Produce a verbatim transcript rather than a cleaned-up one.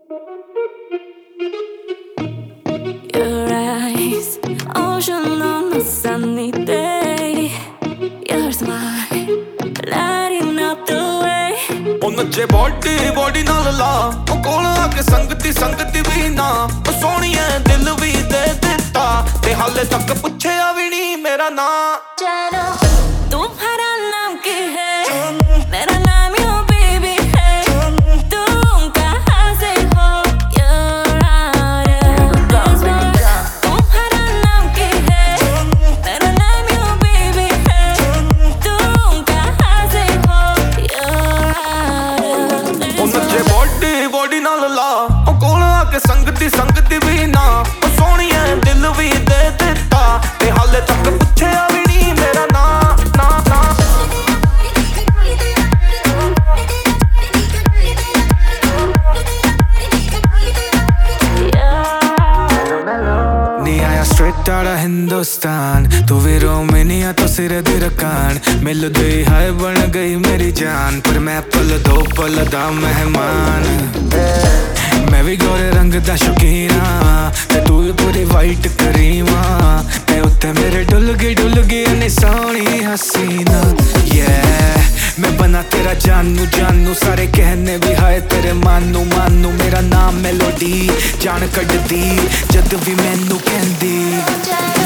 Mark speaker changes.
Speaker 1: Your eyes, ocean on a sunny day. Your smile, lighting up the way.
Speaker 2: ਉਹ ਨੱਚੇ body body ਨਾਲ ਲਾ, ਉਹ ਕੋਲ ਆ ਕੇ ਸੰਗਤੀ ਸੰਗਤੀ ਵੀ ਨਾ। ਉਹ ਸੋਹਣੀਏ ਦਿਲ ਵੀ ਦੇ ਦਿੱਤਾ, ਤੇ ਹਾਲੇ ਤੱਕ ਪੁੱਛਿਆ ਵੀ ਨਹੀਂ ਮੇਰਾ ਨਾਂ।
Speaker 1: जानो तुम्हारा नाम क्या है? मेरा नाम यो बेबी है। तुम कहाँ से हो? You're out of this world. तुम्हारा नाम क्या है? मेरा नाम यो बेबी है। तुम कहाँ से हो? You're out of this
Speaker 2: ਉਹ ਨੱਚੇ
Speaker 1: world.
Speaker 2: ਬੋਡੀ ਬੋਡੀ ਨਾਲ ਲਾ, ਉਹ ਕੋਲ ਆ ਕੇ ਸੰਗਤੀ ਸੰਗਤੀ ਵੀ ਨਾ। ਉਹ ਸੋਹਣੀਏ ਦਿਲ ਵੀ ਦੇ ਦਿੱਤਾ, ਤੇ ਹਾਲੇ ਤੱਕ ਪੁੱਛਿਆ ਵੀ ਨਹੀਂ ਮੇਰਾ ਨਾਂ। ਨਾਂ ਨਾਂ ਨੀ ਆਇਆ straight out of हिंदुस्तान, तू भी रोमिनिया तो सिर दी रकान। मिलदे ही हाय बन गई मेरी जान, पर मैं पल दो पल दा मेहमान। मैं भी गोरे रंग दा शौकीन हाँ, ते तू भी पूरी वाइट करीम हाँ। ते उत्ते मेरे डुल गई डुल गई इन्नी सोहनी हसीना। yeah मैं बना तेरा जानू जानू, सारे कहने भी हाय तेरे मानू मानू। मेरा नाम मेलोडी जान कड्डी, जद भी मैनू कहंदी।